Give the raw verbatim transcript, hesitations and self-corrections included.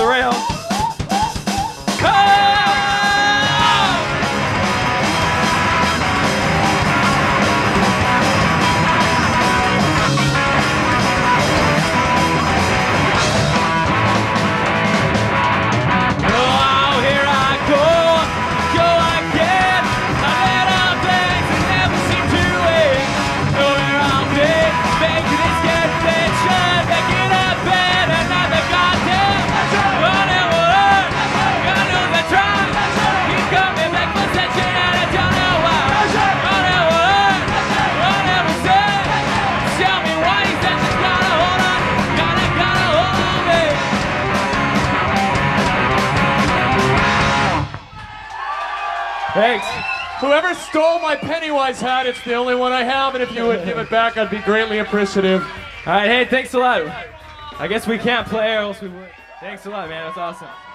the rail. Thanks. Whoever stole my Pennywise hat, it's the only one I have, and if you would give it back, I'd be greatly appreciative. All right, hey, thanks a lot. I guess we can't play or else we would. Thanks a lot, man. That's awesome.